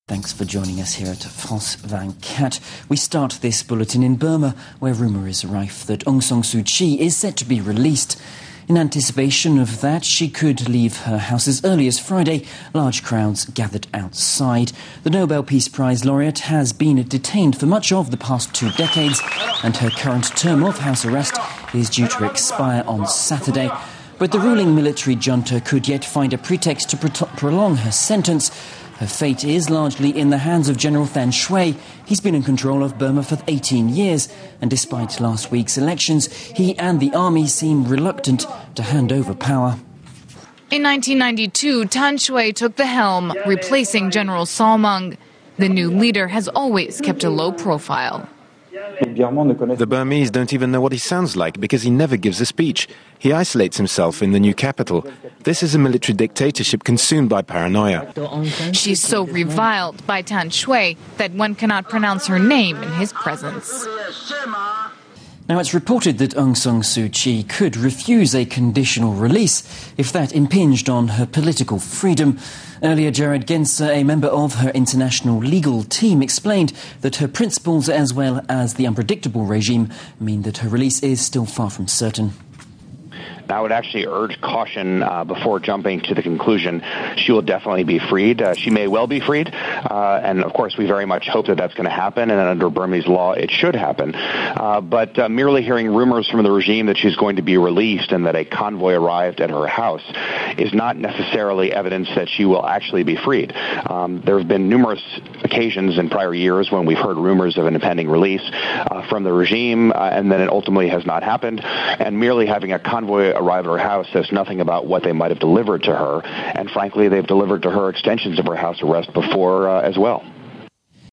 Thanks for joining us here at France 24. We start this bulletin in Burma, where rumour is rife that Aung San Suu Kyi is set to be released. In anticipation of that, she could leave her house as early as Friday. Large crowds gathered outside. The Nobel Peace Prize laureate has been detained for much of the past 2 decades, and her current term of house arrest is due to expire on Saturday. But the ruling military junta could yet find a pretext to prolong her sentence. Her fate is largely in the hands of General Than Shwe. He's been in control of Burma for 18 years, and despite last week's elections, he and the army seem reluctant to hand over power. In 1992, Than Shwe took the helm, replacing General Salmang. The new leader has always kept a low profile. The Burmese don't even know what he sounds like because he never gives a speech. He isolates himself in the new capital. This is a military dictatorship consumed by paranoia. She's so reviled by Than Shwe that one cannot pronounce her name in his presence. Now, it's reported that Aung San Suu Kyi could refuse a conditional release if that impinged on her political freedom. Earlier, Jared Genser, a member of her international legal team, explained that her principles as well as the unpredictable regime mean that her release is still far from certain. I would actually urge caution before jumping to the conclusion she will definitely be freed. She may well be freed, and of course we very much hope that that's going to happen, and under Burmese law it should happen. But merely hearing rumors from the regime that she's going to be released and that a convoy arrived at her house is not necessarily evidence that she will actually be freed. There have been numerous occasions in prior years when we've heard rumors of an impending release from the regime, and then it ultimately has not happened, and merely having a convoy arrive at her house says nothing about what they might have delivered to her, and frankly they've delivered to her extensions of her house arrest before as well.